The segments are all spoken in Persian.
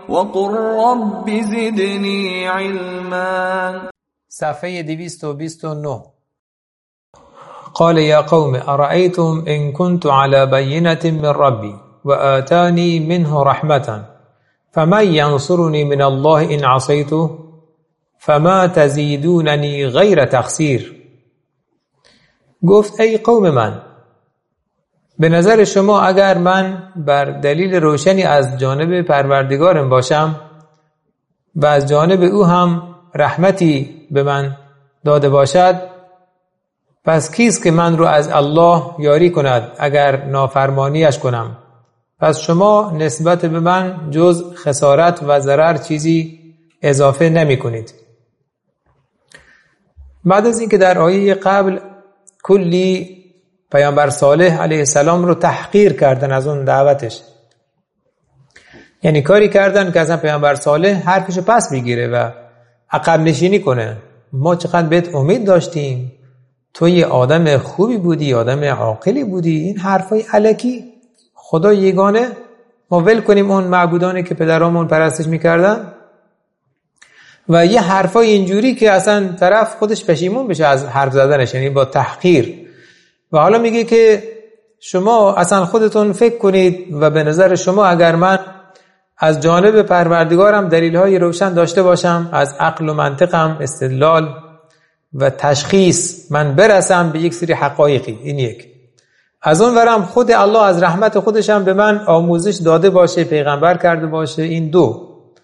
وقل رب زدني علما. صفحه 229. قال يا قوم أرأيتم إن كنت على بينة من ربي وآتاني منه رحمة فمن ينصرني من الله إن عصيته فما تزيدونني غیر تخسیر. گفت ای قوم من، به نظر شما اگر من بر دلیل روشنی از جانب پروردگارم باشم و از جانب او هم رحمتی به من داده باشد، پس کیست که من رو از الله یاری کند اگر نافرمانیش کنم؟ پس شما نسبت به من جز خسارت و ضرر چیزی اضافه نمی کنید. بعد از اینکه در آیه قبل کلی پیامبر صالح علیه السلام رو تحقیر کردن از اون دعوتش، یعنی کاری کردن که اصلا پیامبر صالح حرفش رو پس بگیره و عقب نشینی کنه. ما چقدر بهت امید داشتیم، تو یه آدم خوبی بودی، آدم عاقلی بودی، این حرفای الکی خدا یگانه ما ول کنیم اون معبودانی که پدرامون پرستش میکردن و یه حرفای اینجوری که اصلا طرف خودش پشیمون بشه از حرف زدنش، یعنی با تحقیر. و حالا میگه که شما اصلا خودتون فکر کنید و به نظر شما اگر من از جانب پروردگارم دلیل‌های روشن داشته باشم، از عقل و منطقم استدلال و تشخیص من برسم به یک سری حقایقی، این یک. از اون ورم خود الله از رحمت خودش هم به من آموزش داده باشه، پیغمبر کرده باشه، این دو،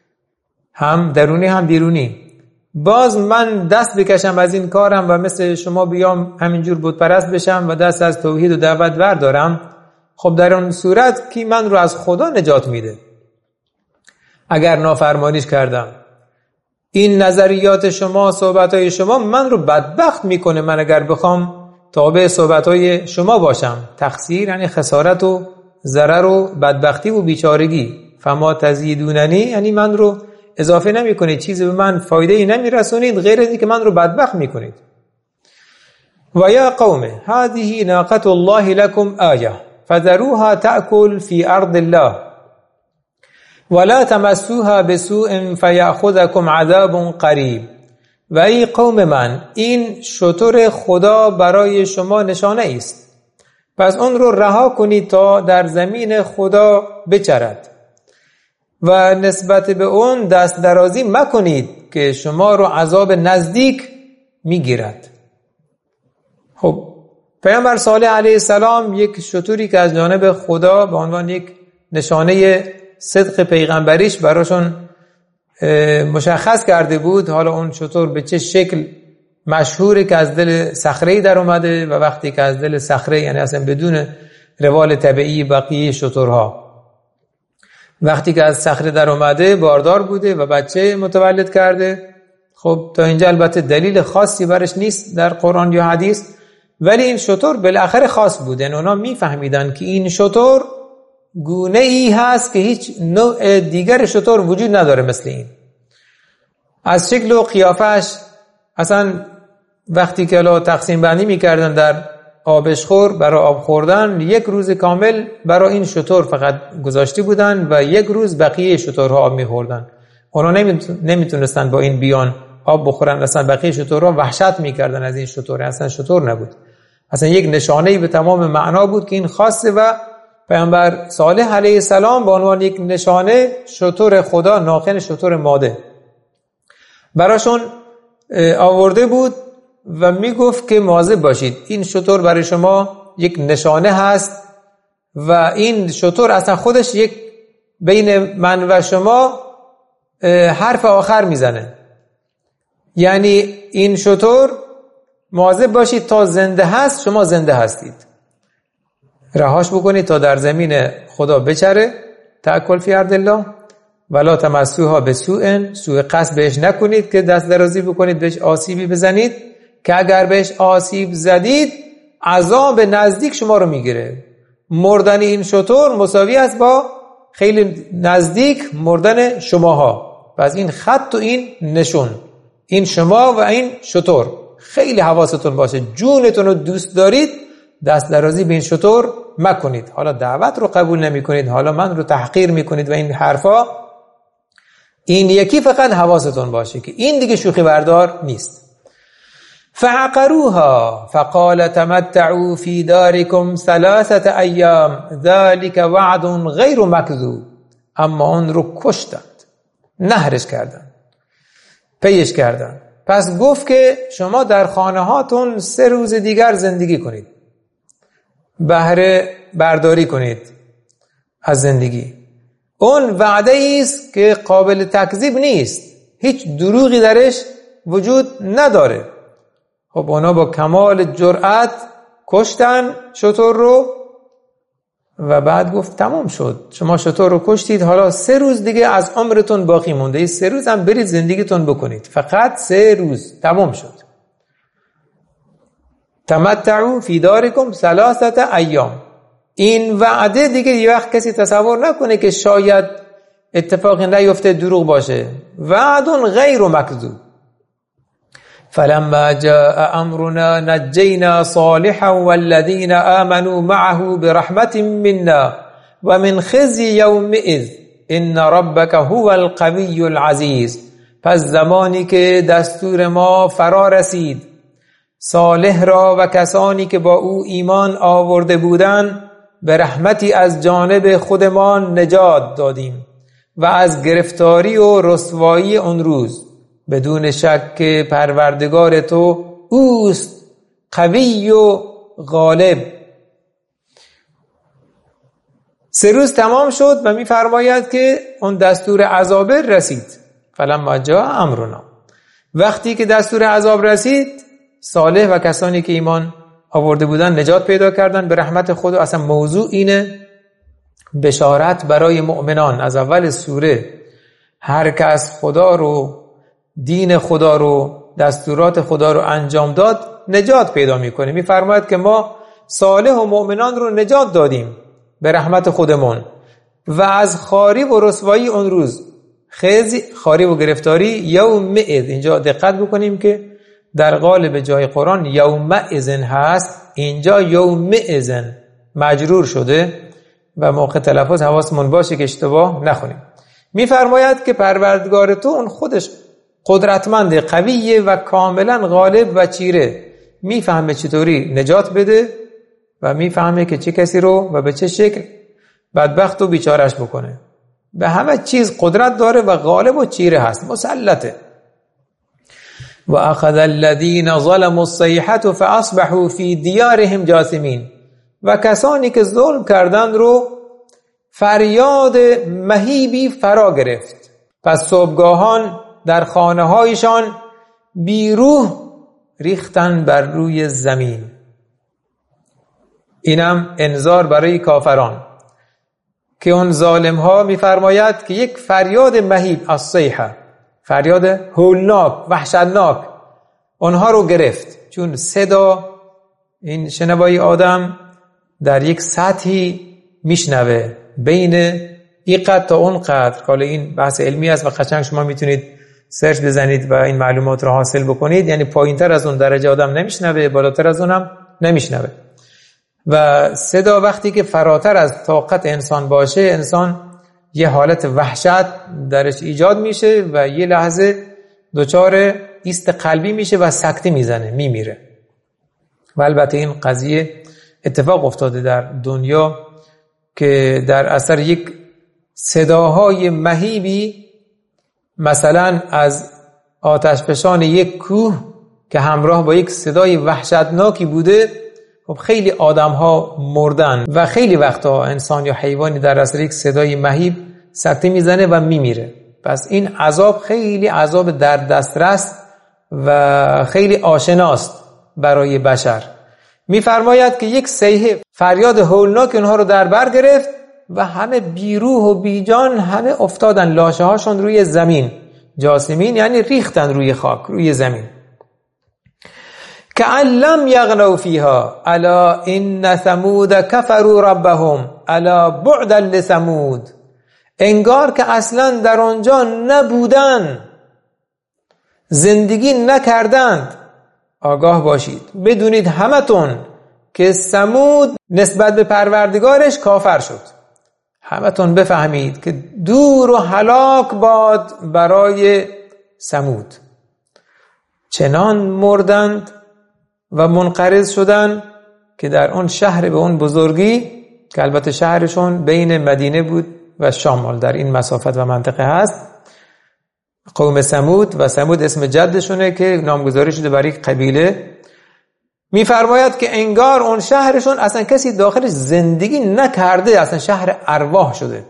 هم درونی هم بیرونی، باز من دست بکشم از این کارم و مثل شما بیام همینجور بت پرست بشم و دست از توحید و دعوت بردارم، خب در اون صورت کی من رو از خدا نجات میده اگر نافرمانیش کردم؟ این نظریات شما، صحبتهای شما من رو بدبخت میکنه. من اگر بخوام تابع صحبتهای شما باشم، تخسیر یعنی خسارت و ضرر و بدبختی و بیچارگی. فما تزیدوننی یعنی من رو اضافه نمی کنید، چیزی به من فایده ای نمی رسونید غیر از اینکه من رو بدبخت می کنید. و یا قوم هذه ناقة الله لكم آیه فذروها تأکل فی ارض الله ولا تمسوها بسوء فیأخذکم عذاب قریب. و ای قوم من، این شتر خدا برای شما نشانه است، پس اون رو رها کنید تا در زمین خدا بچرد و نسبت به اون دست درازی مکنید که شما رو عذاب نزدیک میگیرد. خب پیامبر صالح علیه السلام یک شتری که از جانب خدا به عنوان یک نشانه صدق پیغمبریش براشون مشخص کرده بود. حالا اون شتر به چه شکل مشهوره که از دل صخره‌ای در اومده و وقتی که از دل صخره، یعنی اصلا بدون روال طبیعی بقیه شترها، وقتی که از صخره در اومده باردار بوده و بچه متولد کرده. خب تا اینجا البته دلیل خاصی برش نیست در قرآن یا حدیث، ولی این شتر بالاخره خاص بود. یعنی اونا میفهمیدن که این شتر گونه ای هست که هیچ نوع دیگر شتر وجود نداره مثل این. از شکل و قیافش اصلا وقتی که تقسیم بندی میکردن در آبشخور برای آب خوردن، یک روز کامل برای این شتر فقط گذاشته بودن و یک روز بقیه شترها آب میخوردن. اونا نمیتونستن با این بیان آب بخورن. اصلا بقیه شترها وحشت میکردن از این شتر. اصلا شتر نبود، اصلا یک نشانه‌ای به تمام معنا بود که این خاصه و پیامبر صالح علیه السلام به عنوان یک نشانه شتر خدا، ناقه شتر ماده براشون آورده بود و میگفت که مواظب باشید، این شتر برای شما یک نشانه هست و این شتر اصلا خودش یک بین من و شما حرف آخر میزنه. یعنی این شتر مواظب باشید تا زنده هست شما زنده هستید، رهاش بکنید تا در زمین خدا بچره. تأکل فی ارض الله ولا تمسوها بسوء، سوء قصد بهش نکنید که دست درازی بکنید بهش آسیبی بزنید، که اگر بهش آسیب زدید عذاب نزدیک شما رو میگیره. مردن این شتر مساوی است با خیلی نزدیک مردن شماها. پس این خط و این نشون، این شما و این شتر، خیلی حواستون باشه. جونتون رو دوست دارید دست درازی به این شتر مکنید. حالا دعوت رو قبول نمی کنید، حالا من رو تحقیر می کنید و این حرفا، این یکی فقط حواستون باشه که این دیگه شوخی بردار نیست. فعقروها فقال تمتعوا في داركم 3 ایام ذلك وعد غیر مکذوب. اما اون رو کشتند، نهرش کردند، پیش کردند. پس گفت که شما در خانه هاتون 3 روز دیگر زندگی کنید، بهره برداری کنید از زندگی. اون وعده است که قابل تکذیب نیست، هیچ دروغی درش وجود نداره. خب اونا با کمال جرأت کشتن شتر رو و بعد گفت تمام شد، شما شتر رو کشتید، حالا 3 روز دیگه از عمرتون باقی مونده، 3 روز هم برید زندگیتون بکنید، فقط 3 روز تمام شد. تمتعوا فی دارکم 3 ایام. این وعده دیگه یه وقت کسی تصور نکنه که شاید اتفاقی نیفته، دروغ باشه. وعد غیر مکذوب. فلما جاء امرنا نجینا صالحا والذین آمنوا معه برحمت منا ومن خزي یومئذ ان ربک هو القوی العزیز. پس زمانی که دستور ما فرا رسید، صالح را و کسانی که با او ایمان آورده بودند به رحمتی از جانب خودمان نجات دادیم و از گرفتاری و رسوایی اون روز. بدون شک که پروردگار تو اوست قوی و غالب. 3 روز تمام شد و می‌فرماید که اون دستور عذاب رسید. فلما جاء امرنا، وقتی که دستور عذاب رسید، صالح و کسانی که ایمان آورده بودن نجات پیدا کردن به رحمت خود. اصلا موضوع اینه، بشارت برای مؤمنان. از اول سوره هر کس خدا رو، دین خدا رو، دستورات خدا رو انجام داد نجات پیدا میکنه. میفرماید که ما صالح و مؤمنان رو نجات دادیم به رحمت خودمون و از خواری و رسوایی اون روز. خزی، خواری و گرفتاری. یومئذ، اینجا دقت بکنیم که در قالب جای قرآن یومئذ هست، اینجا یومئذ مجرور شده و موقع تلفظ حواسمون باشه که اشتباه نخونیم. میفرماید که پروردگار تو اون خودش قدرتمند، قویه و کاملا غالب و چیره. میفهمه چطوری نجات بده و میفهمه که چه کسی رو و به چه شکل بدبخت و بیچارش بکنه. به همه چیز قدرت داره و غالب و چیره هست، مسلطه. و اخذ الذین ظلموا الصیحة فاصبحوا فی دیارهم جاثمین. و کسانی که ظلم کردند رو فریاد مهیبی فرا گرفت، پس صبحگاهان در خانه هایشان بیروح ریختن بر روی زمین. اینم انذار برای کافران که اون ظالم ها میفرماید که یک فریاد مهیب، الصیحه، فریاد هولناک، وحشتناک، اونها رو گرفت. چون صدا، این شنوایی آدم در یک سطحی میشنوه، بین این قدر تا اون قدر. حالا این بحث علمی است و قشنگ شما میتونید سرچ بزنید و این معلومات رو حاصل بکنید. یعنی پایین تر از اون درجه آدم نمیشنوه، بالاتر از اونم نمیشنوه. و صدا وقتی که فراتر از طاقت انسان باشه، انسان یه حالت وحشت درش ایجاد میشه و یه لحظه دچار ایست قلبی میشه و سکته میزنه، میمیره. و البته این قضیه اتفاق افتاده در دنیا که در اثر یک صداهای مهیبی، مثلا از آتشفشان یک کوه که همراه با یک صدای وحشتناکی بوده، خب خیلی آدم ها مردن و خیلی وقتا انسان یا حیوانی در اثر یک صدای مهیب سکته میزنه و میمیره. پس این عذاب خیلی عذاب در دسترس و خیلی آشناست برای بشر. میفرماید که یک صیحه، فریاد هولناک اونها رو در بر گرفت و همه بیروح و بیجان، همه افتادن لاشه هاشون روی زمین. جاسمین یعنی ریختن روی خاک، روی زمین. كأن لم يغنوا فيها الا ان ثمود كفروا ربهم الا بعدا لثمود. انگار که اصلا در آنجا نبودن، زندگی نکردند. آگاه باشید، بدونید همتون که ثمود نسبت به پروردگارش کافر شد. همتون بفهمید که دور و هلاک باد برای ثمود. چنان مردند و منقرض شدند که در اون شهر به اون بزرگی که البته شهرشون بین مدینه بود و شام، در این مسافت و منطقه هست، قوم ثمود، و ثمود اسم جدشونه که نامگذاری شده برای قبیله. میفرماید که انگار اون شهرشون اصلا کسی داخلش زندگی نکرده، اصلا شهر ارواح شده،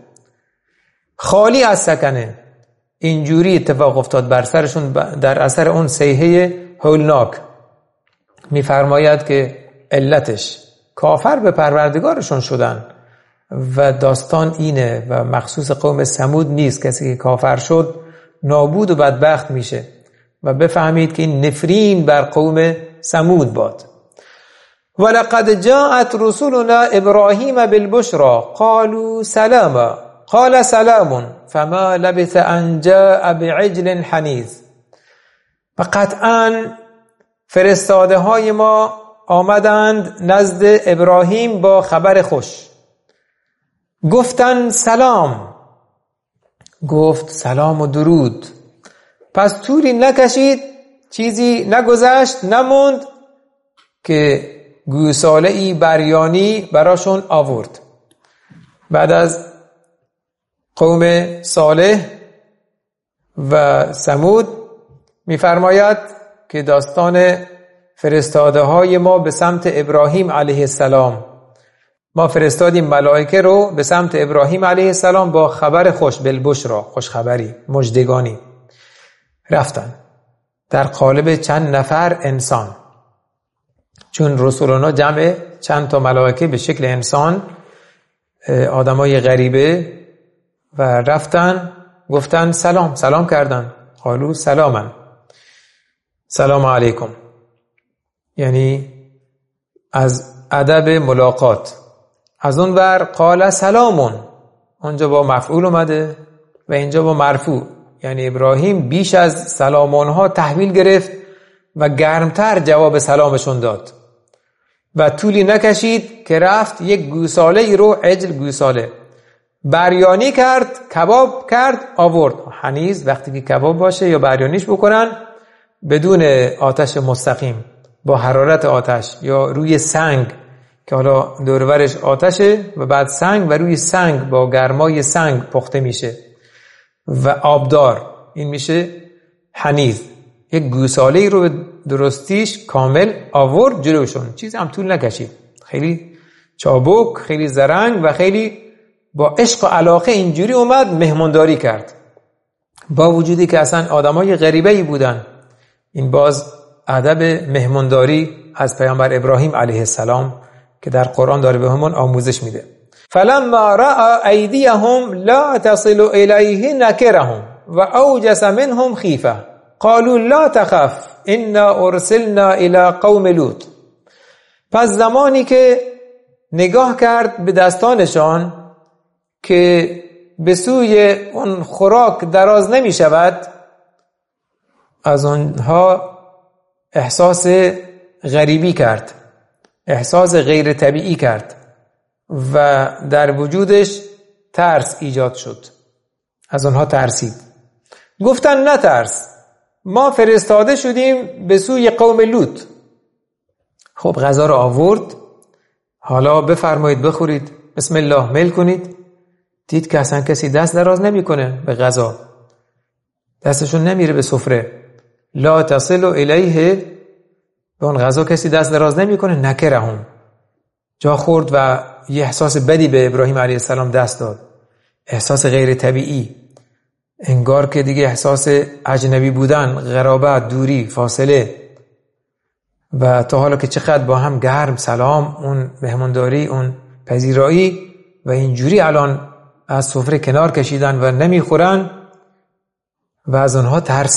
خالی از سکنه. اینجوری اتفاق افتاد بر سرشون در اثر اون صیحه هولناک. میفرماید که علتش کافر به پروردگارشون شدن و داستان اینه و مخصوص قوم ثمود نیست. کسی که کافر شد نابود و بدبخت میشه. و بفهمید که این نفرین بر قوم ثمود باد. ولقد جاءت رسلنا ابراهیم بالبشرى قالوا سلاما قال سلام فما لبث ان جاء بعجل حنیذ. و قطعاً فرستاده های ما آمدند نزد ابراهیم با خبر خوش. گفتن سلام، گفت سلام و درود. پس طولی نکشید، چیزی نگذشت، نموند که گوساله‌ای بریانی براشون آورد. بعد از قوم صالح و ثمود میفرماید که داستان فرستاده های ما به سمت ابراهیم علیه السلام، ما فرستادیم ملائکه رو به سمت ابراهیم علیه السلام با خبر خوش، بالبشرا، خوشخبری، مژدگانی. رفتن در قالب چند نفر انسان، چون رسولنا جمع چند تا ملائکه به شکل انسان، آدمای غریبه، و رفتن گفتن سلام، سلام کردن. قالو سلاما، سلام علیکم، یعنی از ادب ملاقات. از اون ور قال سلامون، اونجا با مفعول اومده و اینجا با مرفوع، یعنی ابراهیم بیش از سلامون ها تحویل گرفت و گرمتر جواب سلامشون داد و طولی نکشید که رفت یک گوساله ای رو، عجل گوساله، بریانی کرد، کباب کرد، آورد. حنیز وقتی که کباب باشه یا بریانیش بکنن بدون آتش مستقیم، با حرارت آتش یا روی سنگ که حالا دورورش آتشه و بعد سنگ و روی سنگ با گرمای سنگ پخته میشه و آبدار، این میشه حنیز. یک گوساله رو درستیش کامل آورد جلوشون، چیزی هم طول نکشید، خیلی چابک، خیلی زرنگ و خیلی با عشق و علاقه اینجوری اومد مهمانداری کرد، با وجودی که اصلا آدمای غریبه‌ای بودن. این باز ادب مهمانداری از پیامبر ابراهیم علیه السلام که در قرآن داره به همون آموزش میده. فلما رأى ایدیهم لا تصل الیه نکرهم و اوجس منهم خیفه قالوا لا تخف انا ارسلنا الی قوم لوط. پس زمانی که نگاه کرد به دستانشان که به سوی اون خوراک دراز نمی شود، از اونها احساس غریبی کرد، احساس غیر طبیعی کرد و در وجودش ترس ایجاد شد. از اونها ترسید. گفتن نترس، ما فرستاده شدیم به سوی قوم لوط. خب غذا رو آورد، حالا بفرمایید بخورید، بسم الله میل کنید. دید که اصلا کسی دست دراز نمی کنه به غذا، دستشون نمیره به سفره. لا تصل الیه، به اون غذا کسی دست دراز نمی کنه. نکرهم، جا خورد و یه احساس بدی به ابراهیم علیه السلام دست داد، احساس غیر طبیعی، انگار که دیگه احساس اجنبی بودن، غرابت، دوری، فاصله. و تا حالا که چقدر با هم گرم سلام، اون مهمانداری، اون پذیرایی، و اینجوری الان از سفره کنار کشیدن و نمیخورن و از اونها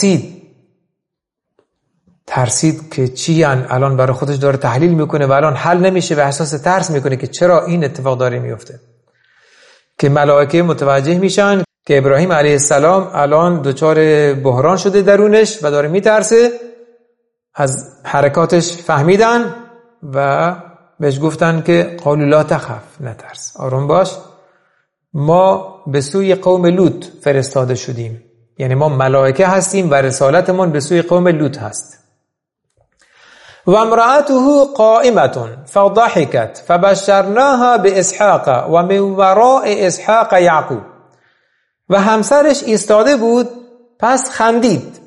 ترسید که چی الان برای خودش داره تحلیل میکنه و الان حل نمیشه و احساس ترس میکنه که چرا این اتفاق داره میفته. که ملائکه متوجه میشن که ابراهیم علیه السلام الان دچار بحران شده درونش و داره میترسه. از حرکاتش فهمیدن و بهش گفتن که قالوا لا تخف، نترس، آروم باش، ما به سوی قوم لوط فرستاده شدیم. یعنی ما ملائکه هستیم و رسالتمون به سوی قوم لوط هست. و امرأته قائمة فضحكت فبشرناها باسحاق و من وراء اسحاق یعقوب. و همسرش ایستاده بود پس خندید.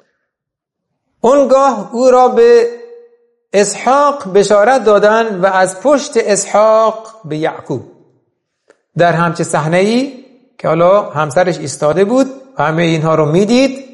اونگاه او را به اسحاق بشارت دادن و از پشت اسحاق به یعقوب. در همچه صحنه‌ای که حالا همسرش ایستاده بود و همه اینها رو میدید،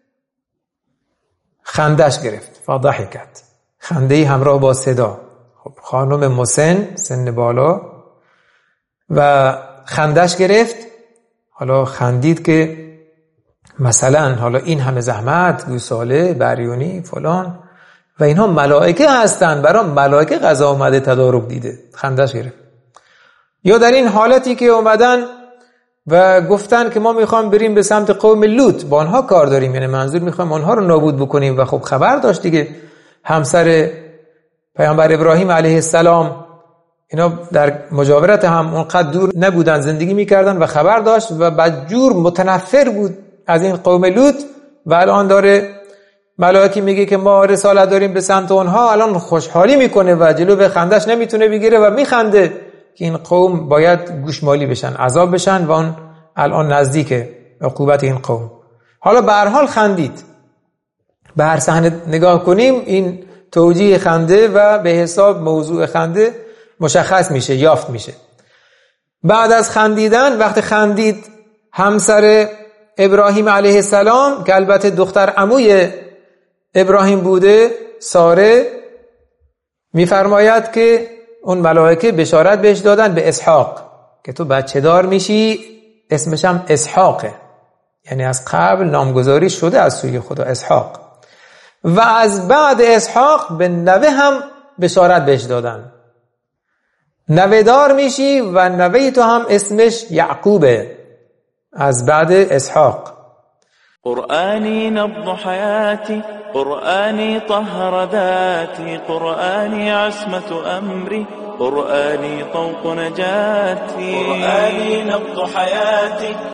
خندش گرفت. فضحکت، خنده‌ای همراه با صدا. خب خانم مسن، سن بالا، و خندش گرفت. حالا خندید که مثلا حالا این همه زحمت، گوساله، بریونی، فلان و اینها ملائکه هستن، برای ملائکه غذا اومده، تدارک دیده. خندش گرفت. یا در این حالتی که اومدن و گفتن که ما میخوام بریم به سمت قوم لوط، با آنها کار داریم، یعنی منظور میخوام آنها رو نابود بکنیم. و خب خبر داشت دیگه، همسر پیامبر ابراهیم علیه السلام، اینا در مجاورت هم اونقدر دور نبودن، زندگی میکردن و خبر داشت و بدجور متنفر بود از این قوم لوط. و الان داره ملائکه میگه که ما رسالت داریم به سمت اونها، الان خوشحالی میکنه و جلو به خندش نمیتونه بگیره و میخنده که این قوم باید گوشمالی بشن، عذاب بشن و اون الان نزدیک عقوبت این قوم. حالا به هر حال خندید. به هر صحنه نگاه کنیم این توجیه خنده و به حساب موضوع خنده مشخص میشه، یافت میشه. بعد از خندیدن، وقت خندید، همسر ابراهیم علیه السلام که البته دختر عموی ابراهیم بوده، ساره، میفرماید که اون ملائکه بشارت بهش دادن به اسحاق که تو بچه دار میشی، اسمش هم اسحاقه، یعنی از قبل نامگذاری شده از سوی خدا اسحاق. و از بعد اسحاق به نوه هم بشارت بهش دادن، نوه دار میشی و نوه تو هم اسمش یعقوبه از بعد اسحاق. قرآني نبض حياتي، قرآني طهر ذاتي، قرآني عصمة أمري، قرآني طوق نجاتي، قرآني نبض حياتي.